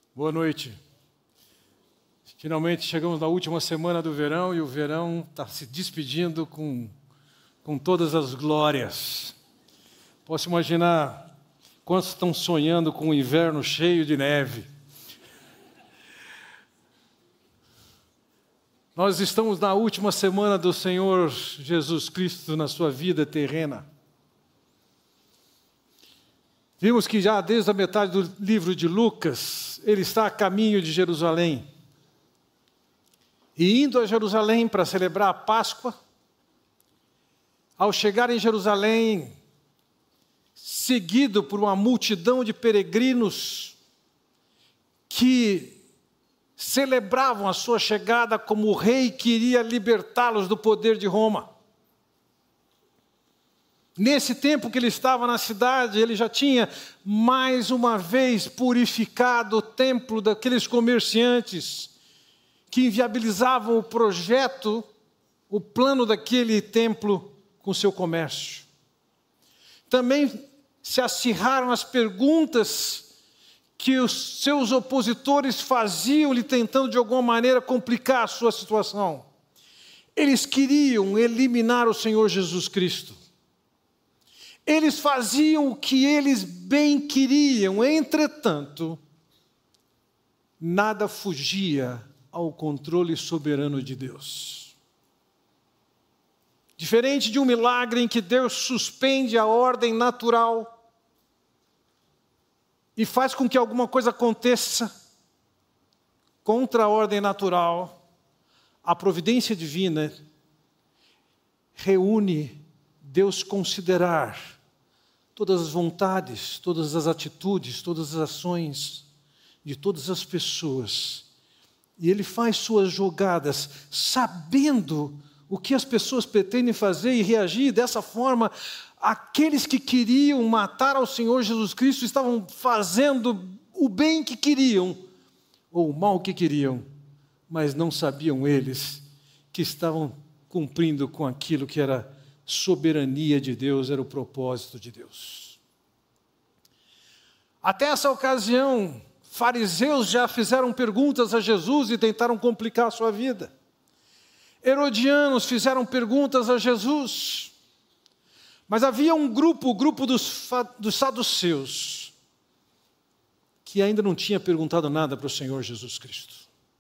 Boa noite. Finalmente chegamos na última semana do verão e o verão está se despedindo com todas as glórias. Posso imaginar quantos estão sonhando com um inverno cheio de neve. Nós estamos na última semana do Senhor Jesus Cristo na sua vida terrena. Vimos que já desde a metade do livro de Lucas, ele está a caminho de Jerusalém. E indo a Jerusalém para celebrar a Páscoa, ao chegar em Jerusalém, seguido por uma multidão de peregrinos que celebravam a sua chegada como o rei que iria libertá-los do poder de Roma. Nesse tempo que ele estava na cidade, ele já tinha mais uma vez purificado o templo daqueles comerciantes que inviabilizavam o projeto, o plano daquele templo com seu comércio. Também se acirraram as perguntas que os seus opositores faziam-lhe, tentando de alguma maneira complicar a sua situação. Eles queriam eliminar o Senhor Jesus Cristo. Eles faziam o que eles bem queriam, entretanto, nada fugia ao controle soberano de Deus. Diferente de um milagre em que Deus suspende a ordem natural e faz com que alguma coisa aconteça contra a ordem natural, a providência divina reúne Deus considerar todas as vontades, todas as atitudes, todas as ações de todas as pessoas. E Ele faz suas jogadas sabendo o que as pessoas pretendem fazer e reagir. Dessa forma, aqueles que queriam matar ao Senhor Jesus Cristo estavam fazendo o bem que queriam, ou o mal que queriam, mas não sabiam eles que estavam cumprindo com aquilo que era soberania de Deus, era o propósito de Deus. Até essa ocasião, fariseus já fizeram perguntas a Jesus e tentaram complicar a sua vida. Herodianos fizeram perguntas a Jesus. Mas havia um grupo, o grupo dos saduceus, que ainda não tinha perguntado nada para o Senhor Jesus Cristo.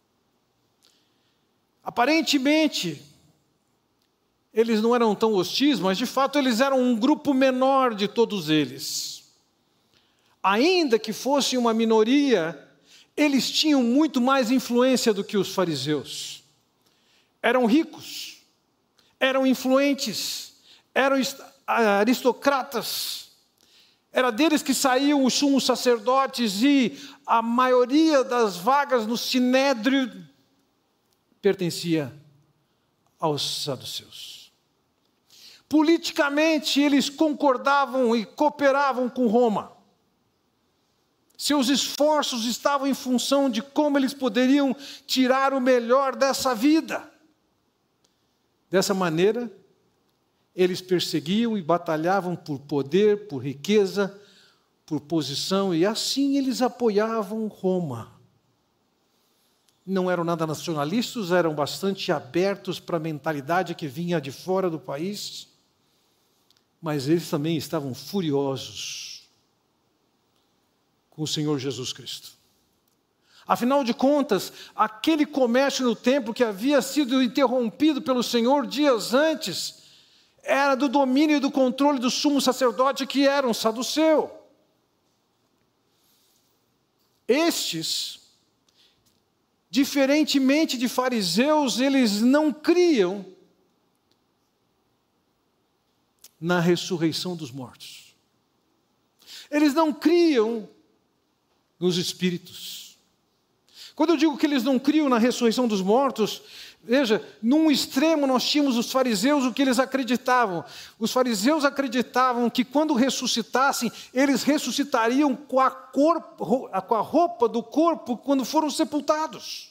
Aparentemente, eles não eram tão hostis, mas de fato eles eram um grupo menor de todos eles. Ainda que fossem uma minoria, eles tinham muito mais influência do que os fariseus. Eram ricos, eram influentes, eram aristocratas. Era deles que saíam os sumos sacerdotes e a maioria das vagas no sinédrio pertencia aos saduceus. Politicamente, eles concordavam e cooperavam com Roma. Seus esforços estavam em função de como eles poderiam tirar o melhor dessa vida. Dessa maneira, eles perseguiam e batalhavam por poder, por riqueza, por posição, e assim eles apoiavam Roma. Não eram nada nacionalistas, eram bastante abertos para a mentalidade que vinha de fora do país, mas eles também estavam furiosos com o Senhor Jesus Cristo. Afinal de contas, aquele comércio no templo que havia sido interrompido pelo Senhor dias antes, era do domínio e do controle do sumo sacerdote, que era um saduceu. Estes, diferentemente de fariseus, eles não criam na ressurreição dos mortos. Eles não criam nos espíritos. Quando eu digo que eles não criam na ressurreição dos mortos, veja, num extremo nós tínhamos os fariseus, o que eles acreditavam. Os fariseus acreditavam que quando ressuscitassem, eles ressuscitariam com a roupa do corpo quando foram sepultados.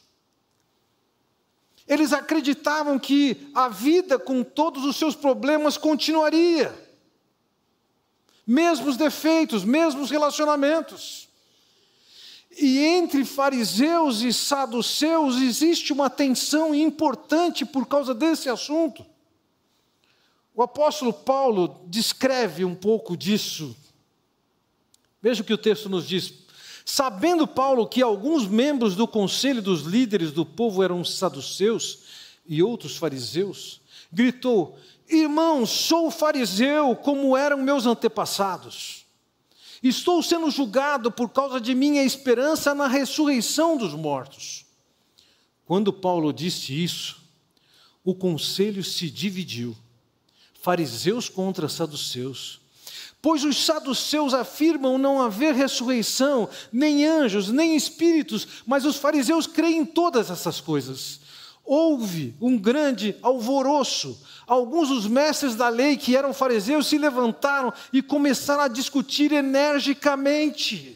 Eles acreditavam que a vida com todos os seus problemas continuaria. Mesmos defeitos, mesmos relacionamentos. E entre fariseus e saduceus existe uma tensão importante por causa desse assunto. O apóstolo Paulo descreve um pouco disso. Veja o que o texto nos diz. Sabendo Paulo que alguns membros do conselho dos líderes do povo eram saduceus e outros fariseus, gritou: irmãos, sou fariseu como eram meus antepassados. Estou sendo julgado por causa de minha esperança na ressurreição dos mortos. Quando Paulo disse isso, o conselho se dividiu, fariseus contra saduceus. Pois os saduceus afirmam não haver ressurreição, nem anjos, nem espíritos, mas os fariseus creem em todas essas coisas. Houve um grande alvoroço. Alguns dos mestres da lei, que eram fariseus, se levantaram e começaram a discutir energicamente.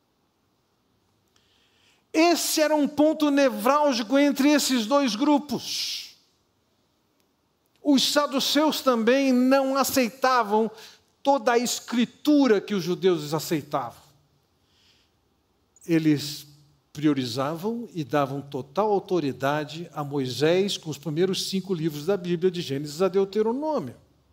Esse era um ponto nevrálgico entre esses dois grupos. Os saduceus também não aceitavam toda a escritura que os judeus aceitavam. Eles priorizavam e davam total autoridade a Moisés com os primeiros 5 livros da Bíblia, de Gênesis a Deuteronômio.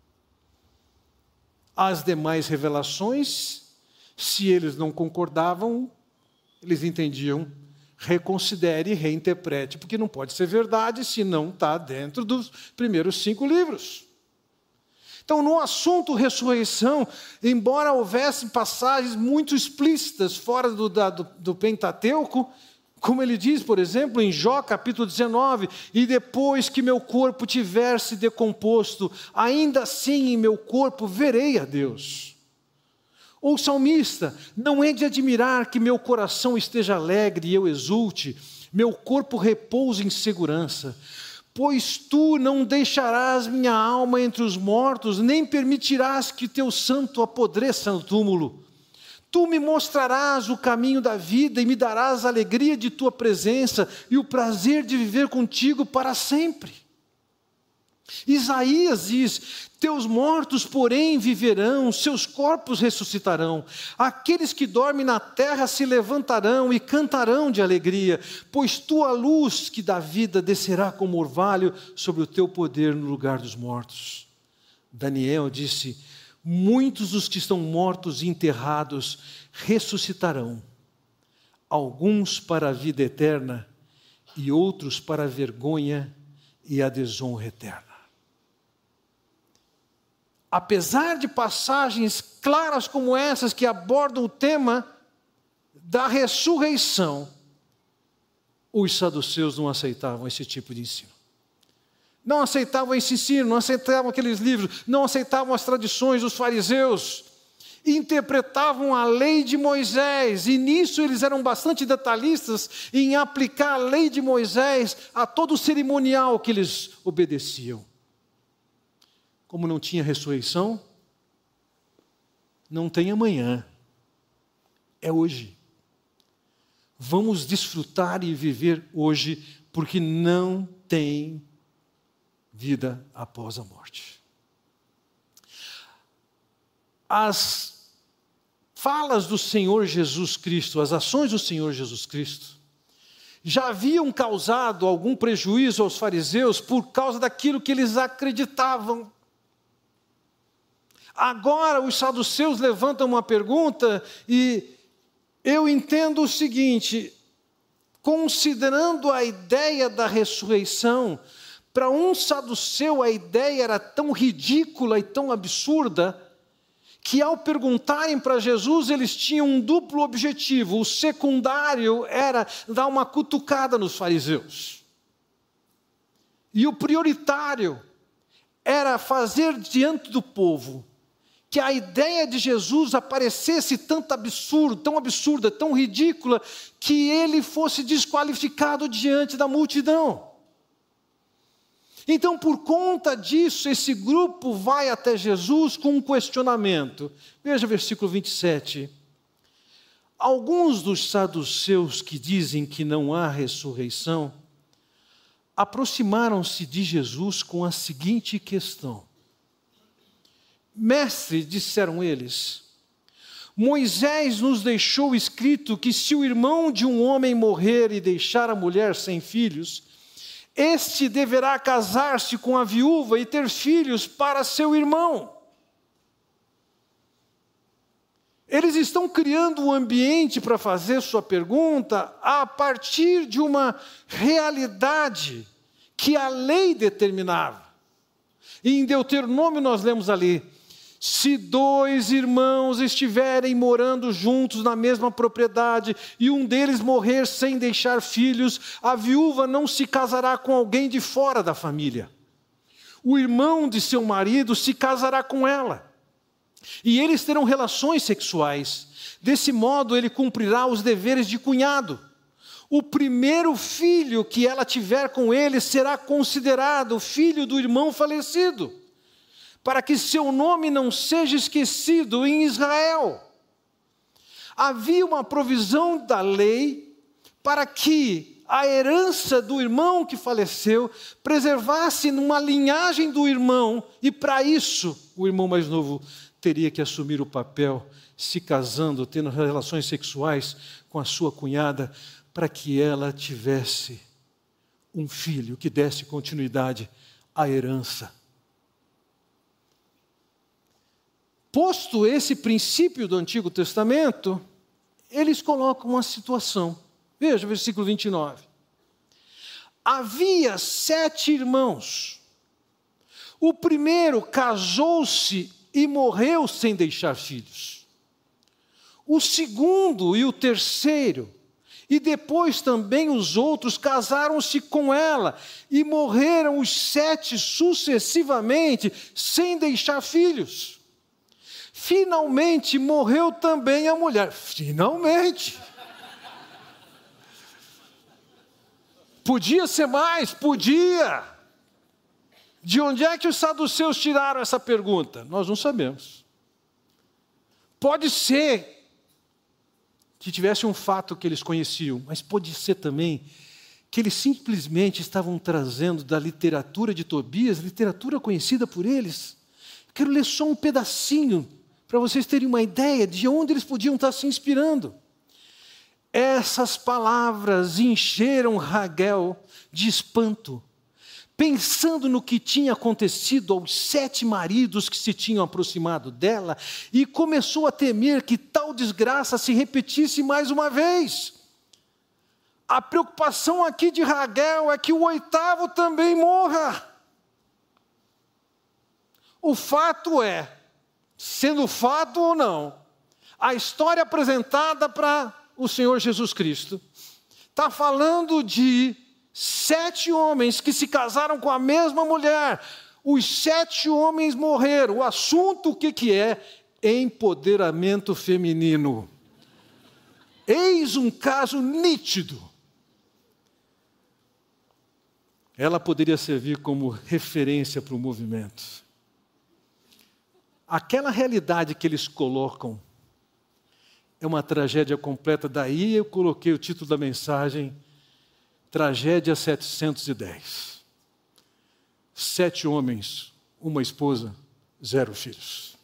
As demais revelações, se eles não concordavam, eles entendiam: reconsidere e reinterprete, porque não pode ser verdade se não está dentro dos primeiros 5 livros. Então, no assunto ressurreição, embora houvesse passagens muito explícitas fora do Pentateuco, como ele diz, por exemplo, em Jó capítulo 19, e depois que meu corpo tiver se decomposto, ainda assim em meu corpo verei a Deus. Ou o salmista: não é de admirar que meu coração esteja alegre e eu exulte, meu corpo repouse em segurança. Pois tu não deixarás minha alma entre os mortos, nem permitirás que teu santo apodreça no túmulo. Tu me mostrarás o caminho da vida e me darás a alegria de tua presença e o prazer de viver contigo para sempre. Isaías diz: teus mortos, porém, viverão, seus corpos ressuscitarão. Aqueles que dormem na terra se levantarão e cantarão de alegria, pois tua luz que dá vida descerá como orvalho sobre o teu poder no lugar dos mortos. Daniel disse: muitos dos que estão mortos e enterrados ressuscitarão, alguns para a vida eterna e outros para a vergonha e a desonra eterna. Apesar de passagens claras como essas que abordam o tema da ressurreição, os saduceus não aceitavam esse tipo de ensino. Não aceitavam esse ensino, não aceitavam aqueles livros, não aceitavam as tradições dos fariseus. Interpretavam a lei de Moisés, e nisso eles eram bastante detalhistas em aplicar a lei de Moisés a todo o cerimonial que eles obedeciam. Como não tinha ressurreição, não tem amanhã, é hoje. Vamos desfrutar e viver hoje, porque não tem vida após a morte. As falas do Senhor Jesus Cristo, as ações do Senhor Jesus Cristo, já haviam causado algum prejuízo aos fariseus por causa daquilo que eles acreditavam. Agora os saduceus levantam uma pergunta e eu entendo o seguinte: considerando a ideia da ressurreição, para um saduceu a ideia era tão ridícula e tão absurda, que ao perguntarem para Jesus, eles tinham um duplo objetivo. O secundário era dar uma cutucada nos fariseus. E o prioritário era fazer diante do povo que a ideia de Jesus aparecesse tão absurda, tão ridícula, que ele fosse desqualificado diante da multidão. Então, por conta disso, esse grupo vai até Jesus com um questionamento. Veja o versículo 27. Alguns dos saduceus que dizem que não há ressurreição, aproximaram-se de Jesus com a seguinte questão: Mestre, disseram eles, Moisés nos deixou escrito que se o irmão de um homem morrer e deixar a mulher sem filhos, este deverá casar-se com a viúva e ter filhos para seu irmão. Eles estão criando um ambiente para fazer sua pergunta a partir de uma realidade que a lei determinava. E em Deuteronômio nós lemos ali: se dois irmãos estiverem morando juntos na mesma propriedade e um deles morrer sem deixar filhos, a viúva não se casará com alguém de fora da família. O irmão de seu marido se casará com ela. E eles terão relações sexuais. Desse modo, ele cumprirá os deveres de cunhado. O primeiro filho que ela tiver com ele será considerado filho do irmão falecido, para que seu nome não seja esquecido em Israel. Havia uma provisão da lei para que a herança do irmão que faleceu preservasse numa linhagem do irmão, e para isso o irmão mais novo teria que assumir o papel, se casando, tendo relações sexuais com a sua cunhada, para que ela tivesse um filho que desse continuidade à herança. Posto esse princípio do Antigo Testamento, eles colocam uma situação. Veja o versículo 29. Havia 7 irmãos. O primeiro casou-se e morreu sem deixar filhos. O segundo e o terceiro, e depois também os outros, casaram-se com ela, e morreram os 7 sucessivamente, sem deixar filhos. Finalmente morreu também a mulher. Finalmente! Podia ser mais? Podia! De onde é que os saduceus tiraram essa pergunta? Nós não sabemos. Pode ser que tivesse um fato que eles conheciam, mas pode ser também que eles simplesmente estavam trazendo da literatura de Tobias, literatura conhecida por eles. Quero ler só um pedacinho, para vocês terem uma ideia de onde eles podiam estar se inspirando. Essas palavras encheram Raguel de espanto, pensando no que tinha acontecido aos 7 maridos que se tinham aproximado dela, e começou a temer que tal desgraça se repetisse mais uma vez. A preocupação aqui de Raguel é que o 8º também morra. O fato é, sendo fato ou não, a história apresentada para o Senhor Jesus Cristo está falando de 7 homens que se casaram com a mesma mulher. Os 7 homens morreram. O assunto o que é? Empoderamento feminino. Eis um caso nítido. Ela poderia servir como referência para o movimento. Aquela realidade que eles colocam é uma tragédia completa. Daí eu coloquei o título da mensagem: Tragédia 710. 7 homens, uma esposa, 0 filhos.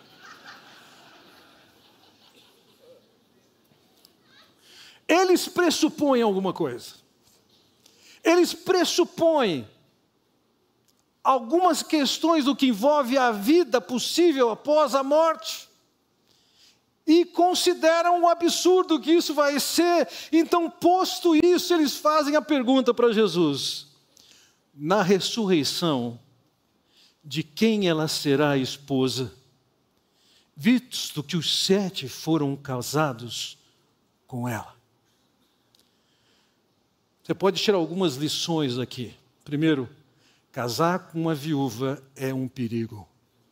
Eles pressupõem alguma coisa. Eles pressupõem algumas questões do que envolve a vida possível após a morte. E consideram um absurdo que isso vai ser. Então, posto isso, eles fazem a pergunta para Jesus: na ressurreição, de quem ela será a esposa, visto que os 7 foram casados com ela? Você pode tirar algumas lições aqui. Primeiro, casar com uma viúva é um perigo.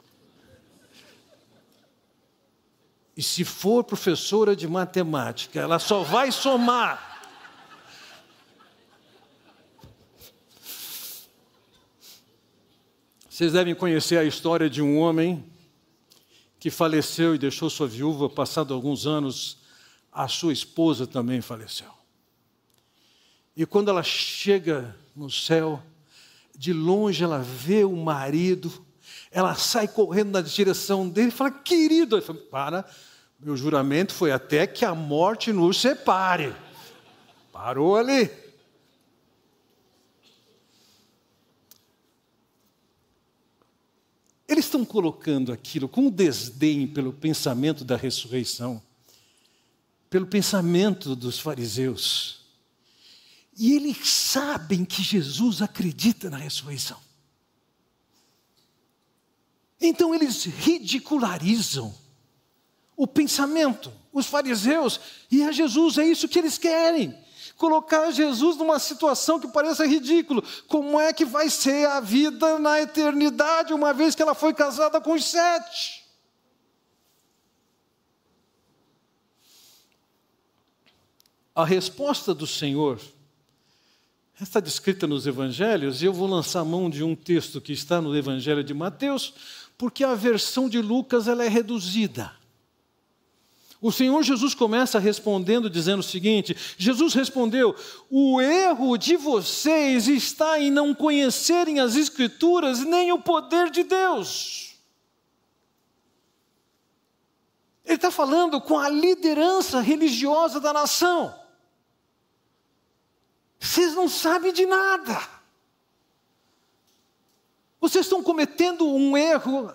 E se for professora de matemática, ela só vai somar. Vocês devem conhecer a história de um homem que faleceu e deixou sua viúva. Passado alguns anos, a sua esposa também faleceu. E quando ela chega no céu, de longe ela vê o marido, ela sai correndo na direção dele e fala: querido, ele fala: para, Meu juramento foi até que a morte nos separe. Parou ali. Eles estão colocando aquilo com desdém pelo pensamento da ressurreição, pelo pensamento dos fariseus. E eles sabem que Jesus acredita na ressurreição. Então eles ridicularizam o pensamento, os fariseus, e a Jesus, é isso que eles querem. Colocar Jesus numa situação que pareça ridículo. Como é que vai ser a vida na eternidade, uma vez que ela foi casada com os 7? A resposta do Senhor está descrita nos evangelhos, e eu vou lançar mão de um texto que está no evangelho de Mateus, porque a versão de Lucas ela é reduzida. O Senhor Jesus começa respondendo, dizendo o seguinte: Jesus respondeu: o erro de vocês está em não conhecerem as Escrituras nem o poder de Deus. Ele está falando com a liderança religiosa da nação. Vocês não sabem de nada. Vocês estão cometendo um erro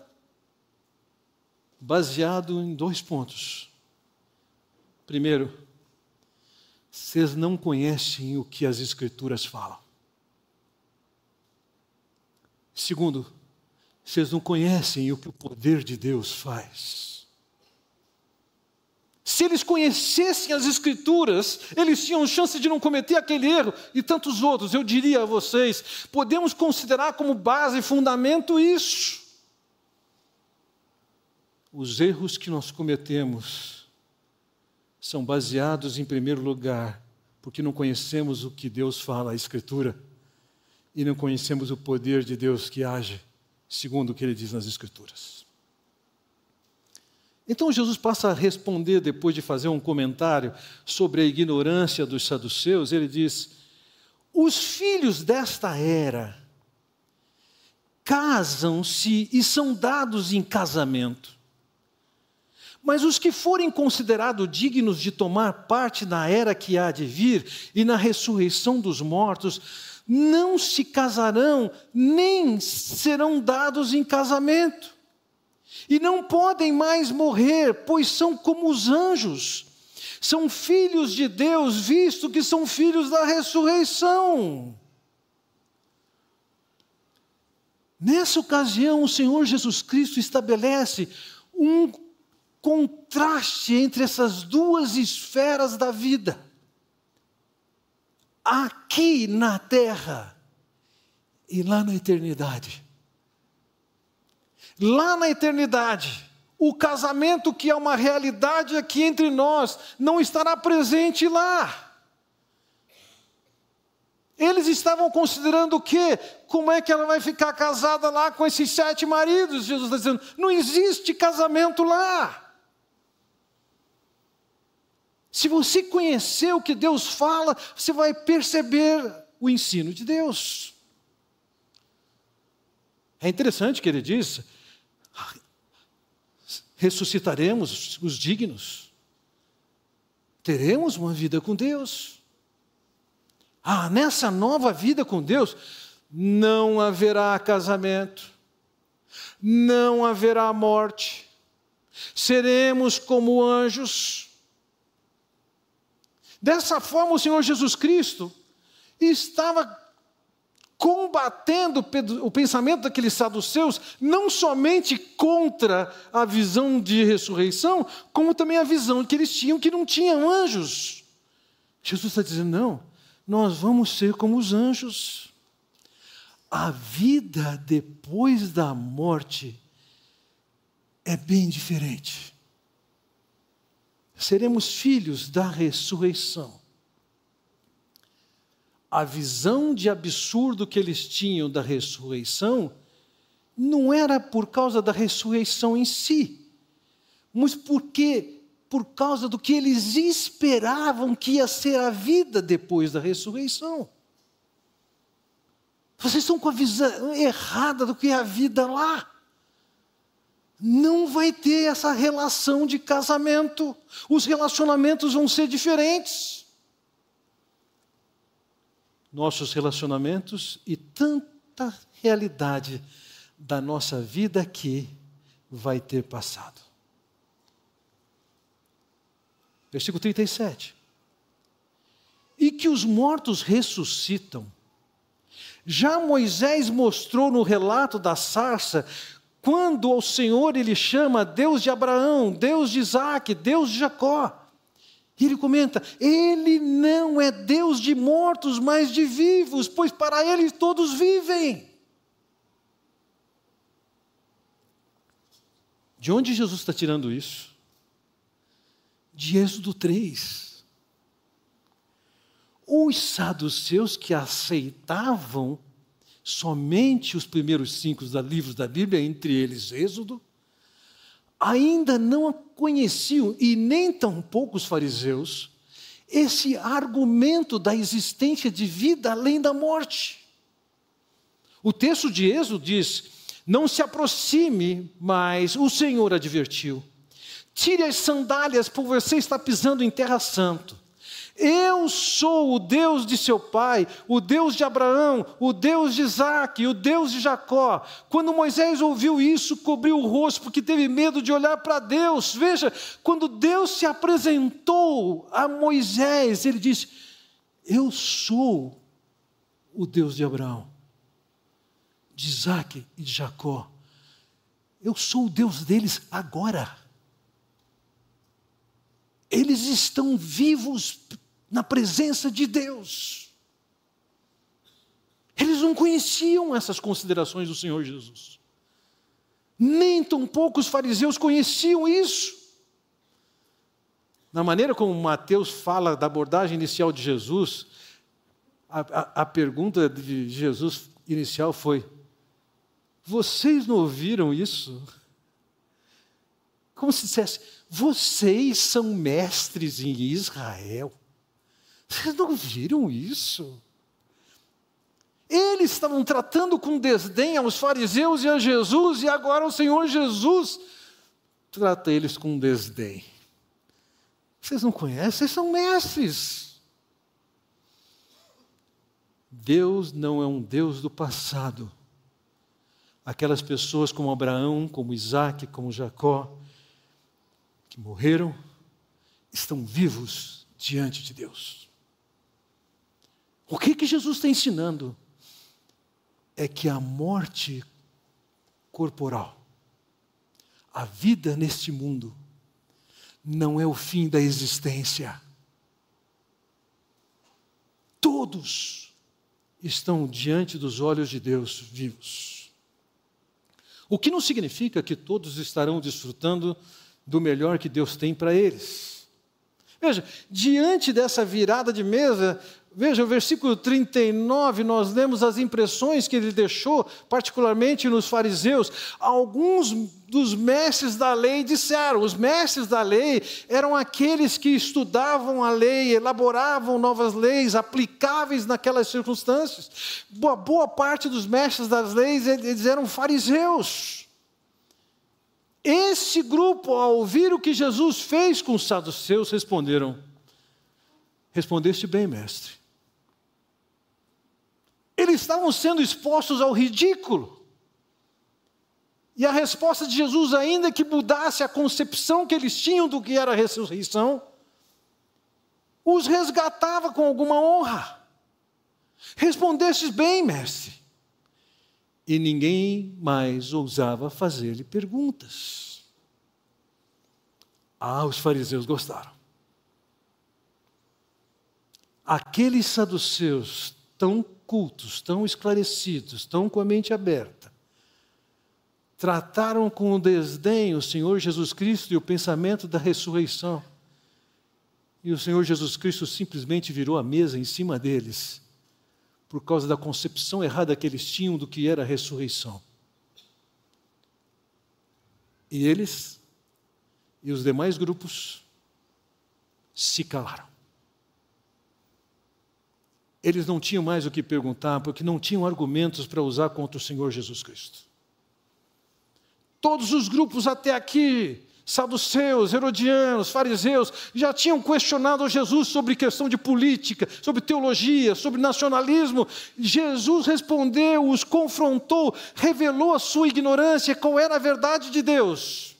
baseado em 2 pontos. Primeiro, vocês não conhecem o que as Escrituras falam. Segundo, vocês não conhecem o que o poder de Deus faz. Se eles conhecessem as Escrituras, eles tinham chance de não cometer aquele erro e tantos outros. Eu diria a vocês, podemos considerar como base e fundamento isso. Os erros que nós cometemos são baseados, em primeiro lugar, porque não conhecemos o que Deus fala, a Escritura, e não conhecemos o poder de Deus que age, segundo o que Ele diz nas Escrituras. Então Jesus passa a responder, depois de fazer um comentário sobre a ignorância dos saduceus, ele diz: os filhos desta era casam-se e são dados em casamento. Mas os que forem considerados dignos de tomar parte na era que há de vir e na ressurreição dos mortos, não se casarão, nem serão dados em casamento. E não podem mais morrer, pois são como os anjos. São filhos de Deus, visto que são filhos da ressurreição. Nessa ocasião, o Senhor Jesus Cristo estabelece um contraste entre essas 2 esferas da vida. Aqui na terra e lá na eternidade. Lá na eternidade, o casamento que é uma realidade aqui entre nós, não estará presente lá. Eles estavam considerando o quê? Como é que ela vai ficar casada lá com esses 7 maridos? Jesus está dizendo, não existe casamento lá. Se você conhecer o que Deus fala, você vai perceber o ensino de Deus. É interessante que ele diz: ressuscitaremos os dignos, teremos uma vida com Deus. Nessa nova vida com Deus, não haverá casamento, não haverá morte, seremos como anjos. Dessa forma, o Senhor Jesus Cristo estava combatendo o pensamento daqueles saduceus, não somente contra a visão de ressurreição, como também a visão que eles tinham, que não tinham anjos. Jesus está dizendo, não, nós vamos ser como os anjos. A vida depois da morte é bem diferente. Seremos filhos da ressurreição. A visão de absurdo que eles tinham da ressurreição não era por causa da ressurreição em si, mas por causa do que eles esperavam que ia ser a vida depois da ressurreição. Vocês estão com a visão errada do que é a vida lá. não vai ter essa relação de casamento. Os relacionamentos vão ser diferentes. Nossos relacionamentos e tanta realidade da nossa vida aqui vai ter passado. Versículo 37. E que os mortos ressuscitam. Já Moisés mostrou no relato da sarça, quando ao Senhor ele chama Deus de Abraão, Deus de Isaque, Deus de Jacó. E ele comenta, ele não é Deus de mortos, mas de vivos, pois para ele todos vivem. De onde Jesus está tirando isso? De Êxodo 3. Os saduceus que aceitavam somente os primeiros 5 livros da Bíblia, entre eles Êxodo, ainda não conheciam, e nem tampouco os fariseus, esse argumento da existência de vida além da morte. O texto de Êxodo diz, não se aproxime, mas o Senhor advertiu. Tire as sandálias, por você está pisando em terra santa. Eu sou o Deus de seu pai, o Deus de Abraão, o Deus de Isaque, o Deus de Jacó. Quando Moisés ouviu isso, cobriu o rosto, porque teve medo de olhar para Deus. Veja, quando Deus se apresentou a Moisés, ele disse, eu sou o Deus de Abraão, de Isaque e de Jacó. Eu sou o Deus deles agora. Eles estão vivos na presença de Deus. Eles não conheciam essas considerações do Senhor Jesus. Nem tampouco os fariseus conheciam isso. Na maneira como Mateus fala da abordagem inicial de Jesus, a pergunta de Jesus inicial foi, vocês não ouviram isso? Como se dissesse, vocês são mestres em Israel. Vocês não viram isso? Eles estavam tratando com desdém aos fariseus e a Jesus, e agora o Senhor Jesus trata eles com desdém. Vocês não conhecem? Vocês são mestres. Deus não é um Deus do passado. Aquelas pessoas como Abraão, como Isaque, como Jacó, que morreram, estão vivos diante de Deus. O que Jesus está ensinando? É que a morte corporal, a vida neste mundo, não é o fim da existência. Todos estão diante dos olhos de Deus vivos. O que não significa que todos estarão desfrutando do melhor que Deus tem para eles. Veja, diante dessa virada de mesa, veja, o versículo 39, nós lemos as impressões que ele deixou, particularmente nos fariseus. Alguns dos mestres da lei disseram, os mestres da lei eram aqueles que estudavam a lei, elaboravam novas leis, aplicáveis naquelas circunstâncias. Boa parte dos mestres das leis, eles eram fariseus. Esse grupo, ao ouvir o que Jesus fez com os saduceus, responderam, respondeste bem, mestre. Eles estavam sendo expostos ao ridículo. E a resposta de Jesus, ainda que mudasse a concepção que eles tinham do que era a ressurreição, os resgatava com alguma honra. Respondestes bem, mestre. E ninguém mais ousava fazer-lhe perguntas. Os fariseus gostaram. Aqueles saduceus tão cultos, tão esclarecidos, tão com a mente aberta, trataram com desdém o Senhor Jesus Cristo e o pensamento da ressurreição. E o Senhor Jesus Cristo simplesmente virou a mesa em cima deles, por causa da concepção errada que eles tinham do que era a ressurreição. E eles e os demais grupos se calaram. Eles não tinham mais o que perguntar, porque não tinham argumentos para usar contra o Senhor Jesus Cristo. Todos os grupos até aqui, saduceus, herodianos, fariseus, já tinham questionado Jesus sobre questão de política, sobre teologia, sobre nacionalismo. Jesus respondeu, os confrontou, revelou a sua ignorância, qual era a verdade de Deus.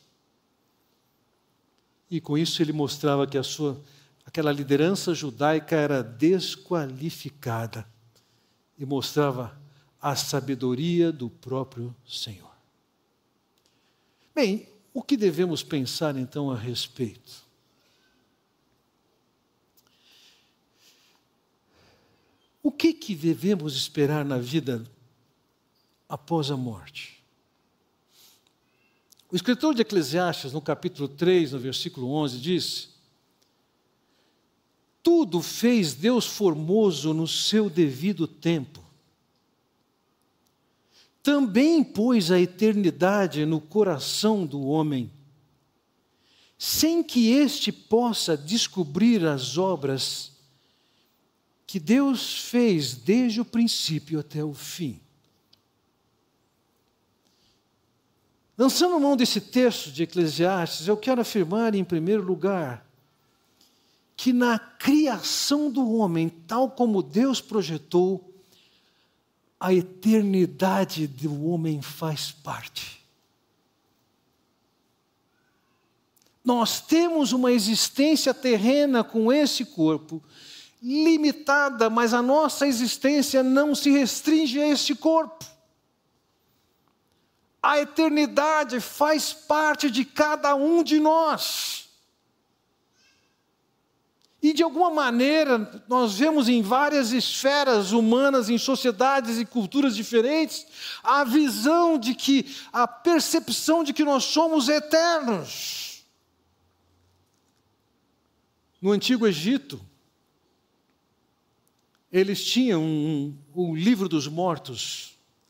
E com isso ele mostrava que aquela liderança judaica era desqualificada e mostrava a sabedoria do próprio Senhor. Bem, o que devemos pensar então a respeito? O que devemos esperar na vida após a morte? O escritor de Eclesiastes, no capítulo 3, no versículo 11, diz: tudo fez Deus formoso no seu devido tempo. Também pôs a eternidade no coração do homem, sem que este possa descobrir as obras que Deus fez desde o princípio até o fim. Lançando mão desse texto de Eclesiastes, eu quero afirmar, em primeiro lugar, que na criação do homem, tal como Deus projetou, a eternidade do homem faz parte. Nós temos uma existência terrena com esse corpo, limitada, mas a nossa existência não se restringe a esse corpo. A eternidade faz parte de cada um de nós. E de alguma maneira, nós vemos em várias esferas humanas, em sociedades e culturas diferentes, a visão de que, a percepção de que nós somos eternos. No Antigo Egito, eles tinham um livro dos mortos,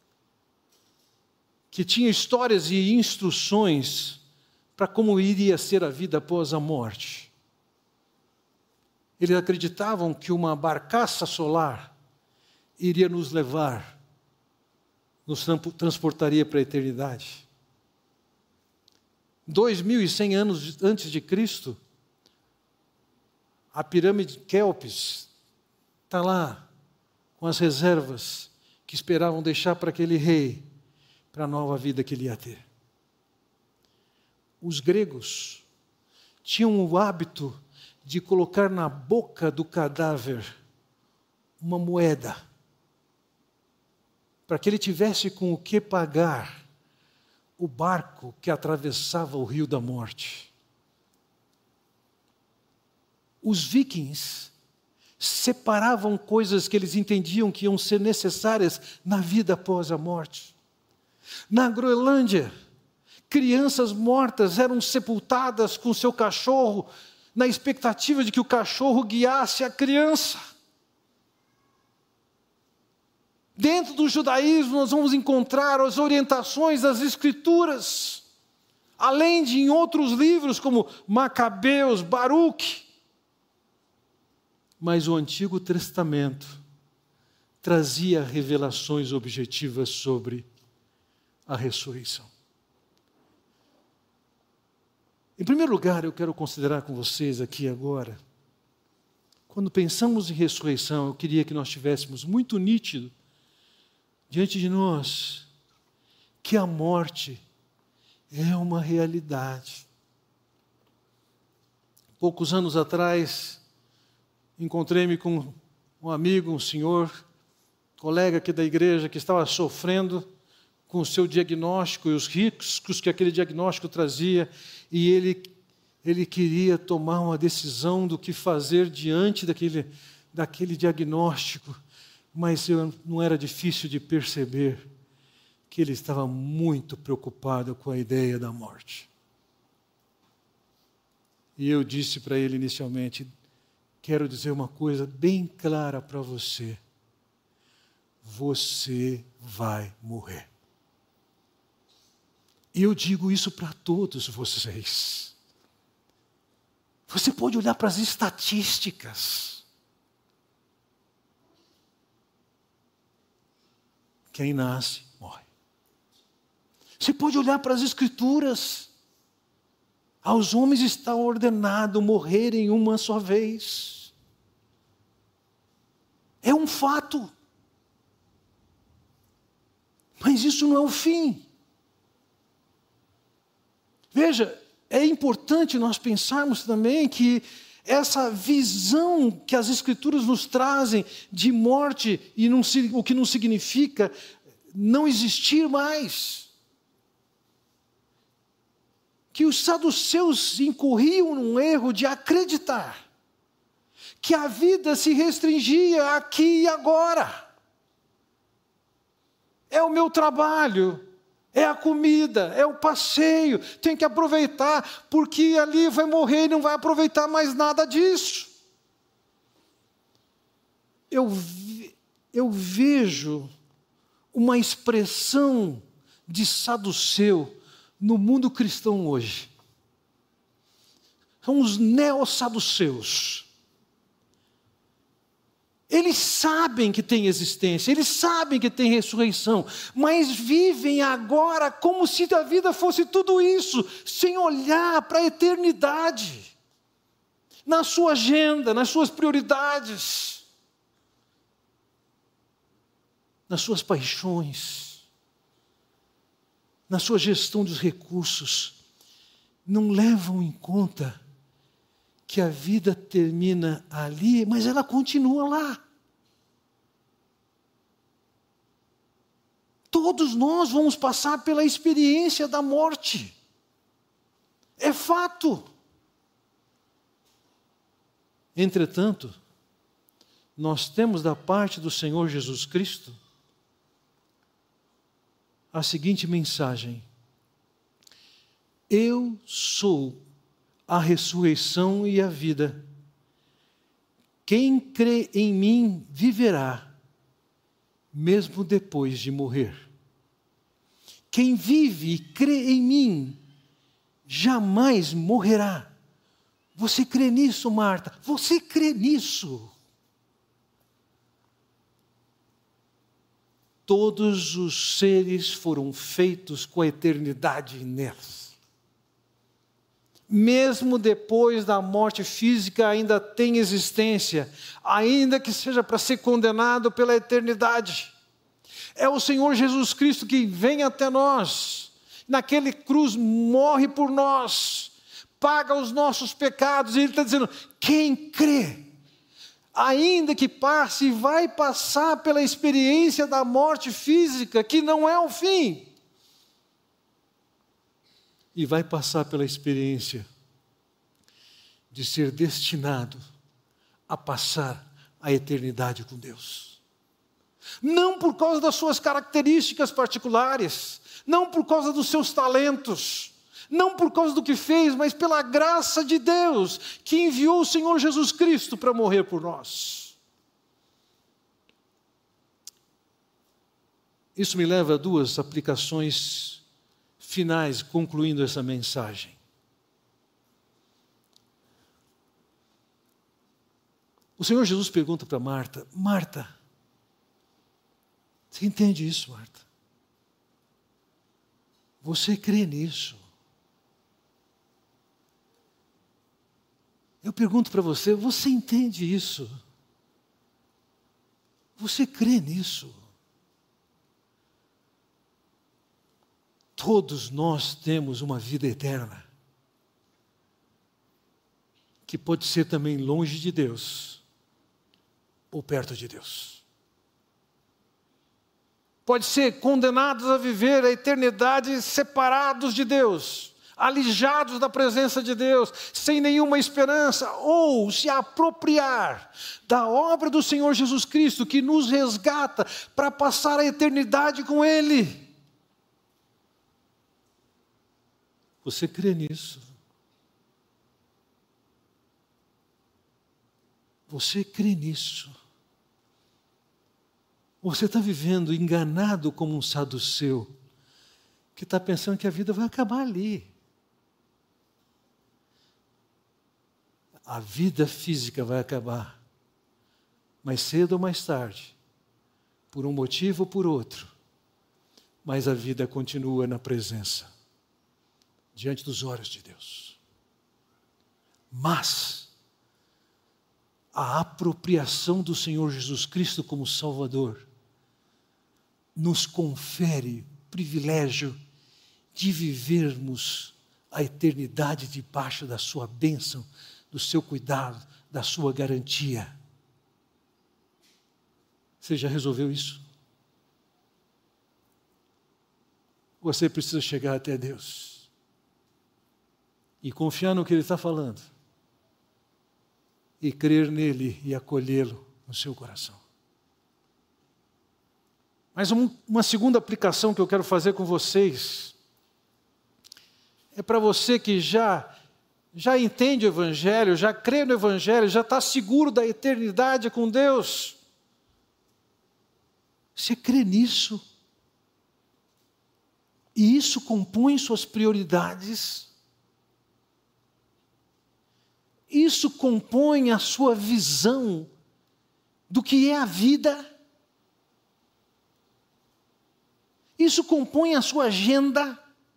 que tinha histórias e instruções para como iria ser a vida após a morte. Eles acreditavam que uma barcaça solar iria nos levar, nos transportaria para a eternidade. 2100 anos antes de Cristo, a pirâmide de Quéops está lá, com as reservas que esperavam deixar para aquele rei, para a nova vida que ele ia ter. Os gregos tinham o hábito de colocar na boca do cadáver uma moeda, para que ele tivesse com o que pagar o barco que atravessava o rio da morte. Os vikings separavam coisas que eles entendiam que iam ser necessárias na vida após a morte. Na Groenlândia, crianças mortas eram sepultadas com seu cachorro, na expectativa de que o cachorro guiasse a criança. Dentro do judaísmo, nós vamos encontrar as orientações das Escrituras, além de em outros livros como Macabeus, Baruque. Mas o Antigo Testamento trazia revelações objetivas sobre a ressurreição. Em primeiro lugar, eu quero considerar com vocês aqui agora, quando pensamos em ressurreição, eu queria que nós tivéssemos muito nítido diante de nós que a morte é uma realidade. Poucos anos atrás, encontrei-me com um amigo, um senhor, colega aqui da igreja, que estava sofrendo com o seu diagnóstico e os riscos que aquele diagnóstico trazia, e ele queria tomar uma decisão do que fazer diante daquele diagnóstico, mas não era difícil de perceber que ele estava muito preocupado com a ideia da morte. E eu disse para ele inicialmente: quero dizer uma coisa bem clara para você. Você vai morrer. E eu digo isso para todos vocês. Você pode olhar para as estatísticas. Quem nasce, morre. Você pode olhar para as Escrituras. Aos homens está ordenado morrerem uma só vez. É um fato. Mas isso não é o fim. Veja, é importante nós pensarmos também que essa visão que as Escrituras nos trazem de morte, e o que não significa não existir mais. Que os saduceus incorriam num erro de acreditar que a vida se restringia aqui e agora. É o meu trabalho, é a comida, é o passeio, tem que aproveitar, porque ali vai morrer e não vai aproveitar mais nada disso. Eu vejo uma expressão de saduceu no mundo cristão hoje. São os neo-saduceus. Eles sabem que tem existência, eles sabem que tem ressurreição, mas vivem agora como se a vida fosse tudo isso, sem olhar para a eternidade, na sua agenda, nas suas prioridades, nas suas paixões, na sua gestão dos recursos. Não levam em conta que a vida termina ali, mas ela continua lá. Todos nós vamos passar pela experiência da morte. É fato. Entretanto, nós temos da parte do Senhor Jesus Cristo a seguinte mensagem: eu sou a ressurreição e a vida. Quem crê em mim viverá, mesmo depois de morrer. Quem vive e crê em mim jamais morrerá. Você crê nisso, Marta? Você crê nisso? Todos os seres foram feitos com a eternidade neles. Mesmo depois da morte física, ainda tem existência, ainda que seja para ser condenado pela eternidade. É o Senhor Jesus Cristo que vem até nós, naquele cruz morre por nós, paga os nossos pecados, e Ele está dizendo: quem crê, ainda que passe, vai passar pela experiência da morte física, que não é o fim, e vai passar pela experiência de ser destinado a passar a eternidade com Deus. Não por causa das suas características particulares, não por causa dos seus talentos, não por causa do que fez, mas pela graça de Deus, que enviou o Senhor Jesus Cristo para morrer por nós. Isso me leva a duas aplicações finais, concluindo essa mensagem. O Senhor Jesus pergunta para Marta: Marta, você entende isso, Marta? Você crê nisso? Eu pergunto para você: você entende isso? Você crê nisso? Todos nós temos uma vida eterna, que pode ser também longe de Deus, ou perto de Deus. Pode ser condenados a viver a eternidade separados de Deus, alijados da presença de Deus, sem nenhuma esperança, ou se apropriar da obra do Senhor Jesus Cristo, que nos resgata para passar a eternidade com Ele. Você crê nisso? Você crê nisso? Você está vivendo enganado como um saduceu, que está pensando que a vida vai acabar ali. A vida física vai acabar, mais cedo ou mais tarde, por um motivo ou por outro. mas a vida continua na presença, diante dos olhos de Deus. Mas a apropriação do Senhor Jesus Cristo como Salvador nos confere o privilégio de vivermos a eternidade debaixo da sua bênção, do seu cuidado, da sua garantia. Você já resolveu isso? Você precisa chegar até Deus e confiar no que Ele está falando e crer nele e acolhê-lo no seu coração. Mas uma segunda aplicação que eu quero fazer com vocês é para você que já entende o Evangelho, já crê no Evangelho, já está seguro da eternidade com Deus. Você crê nisso? E isso compõe suas prioridades? Isso compõe a sua visão do que é a vida? Isso compõe a sua agenda?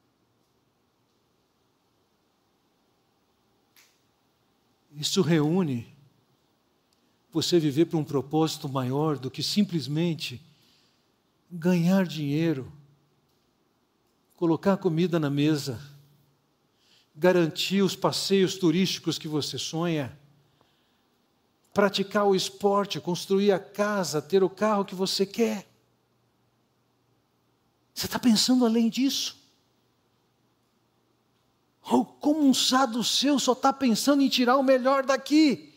Isso reúne você viver para um propósito maior do que simplesmente ganhar dinheiro, colocar comida na mesa, garantir os passeios turísticos que você sonha, praticar o esporte, construir a casa, ter o carro que você quer. Você está pensando além disso? Ou como um saduceu só está pensando em tirar o melhor daqui?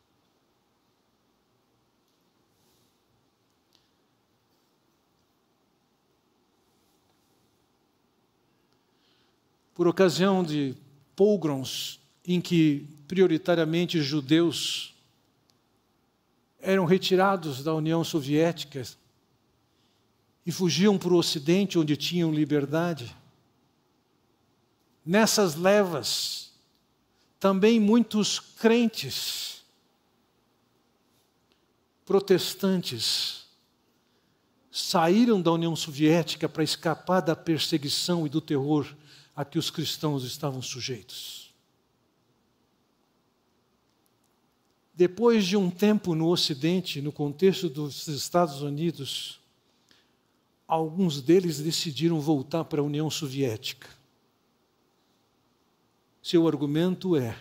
Por ocasião de pogroms em que prioritariamente judeus eram retirados da União Soviética e fugiam para o Ocidente, onde tinham liberdade. Nessas levas, também muitos crentes protestantes saíram da União Soviética para escapar da perseguição e do terror a que os cristãos estavam sujeitos. Depois de um tempo no Ocidente, no contexto dos Estados Unidos, alguns deles decidiram voltar para a União Soviética. Seu argumento é: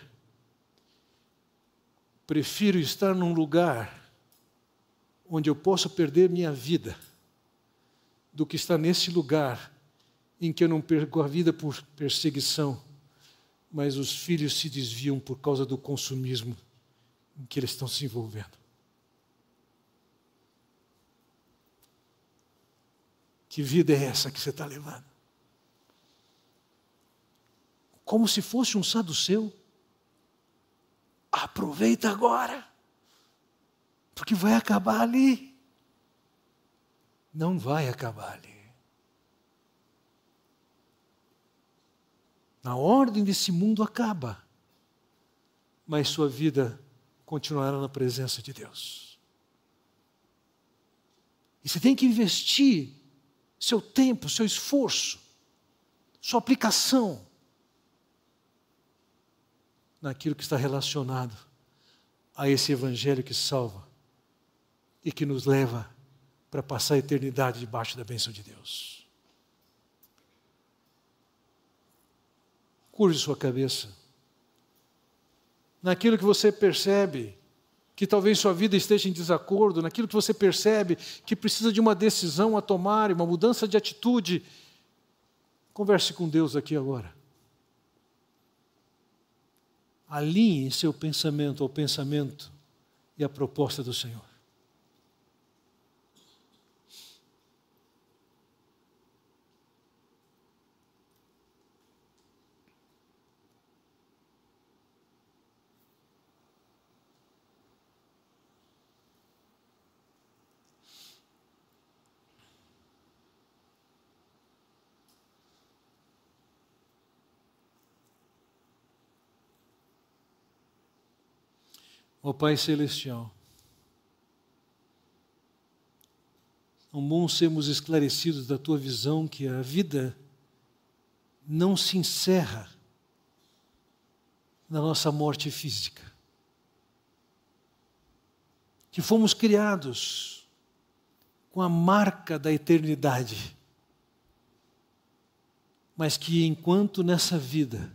prefiro estar num lugar onde eu posso perder minha vida do que estar nesse lugar em que eu não perco a vida por perseguição, mas os filhos se desviam por causa do consumismo em que eles estão se envolvendo. Que vida é essa que você está levando? Como se fosse um saduceu? Aproveita agora, porque vai acabar ali. Não vai acabar ali. A ordem desse mundo acaba, mas sua vida continuará na presença de Deus. E você tem que investir seu tempo, seu esforço, sua aplicação naquilo que está relacionado a esse Evangelho que salva e que nos leva para passar a eternidade debaixo da bênção de Deus. Curve sua cabeça. Naquilo que você percebe que talvez sua vida esteja em desacordo, naquilo que você percebe que precisa de uma decisão a tomar, uma mudança de atitude, converse com Deus aqui agora. Alinhe seu pensamento ao pensamento e à proposta do Senhor. Ó Pai Celestial, É bom sermos esclarecidos da tua visão que a vida não se encerra na nossa morte física. Que fomos criados com a marca da eternidade, mas que enquanto nessa vida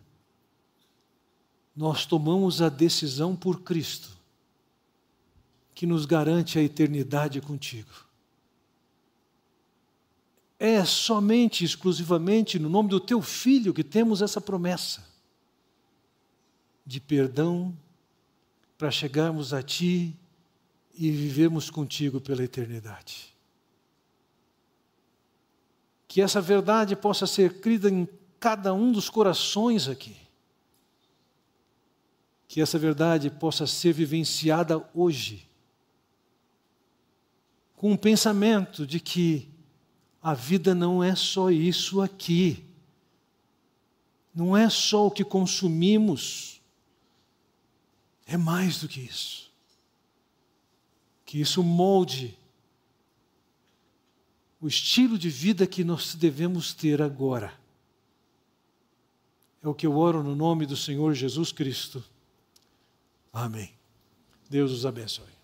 nós tomamos a decisão por Cristo, que nos garante a eternidade contigo. É somente, exclusivamente, no nome do teu Filho que temos essa promessa de perdão para chegarmos a ti e vivermos contigo pela eternidade. Que essa verdade possa ser crida em cada um dos corações aqui. Que essa verdade possa ser vivenciada hoje, com o pensamento de que a vida não é só isso aqui, não é só o que consumimos, é mais do que isso. Que isso molde o estilo de vida que nós devemos ter agora. É o que eu oro no nome do Senhor Jesus Cristo. Amém. Deus os abençoe.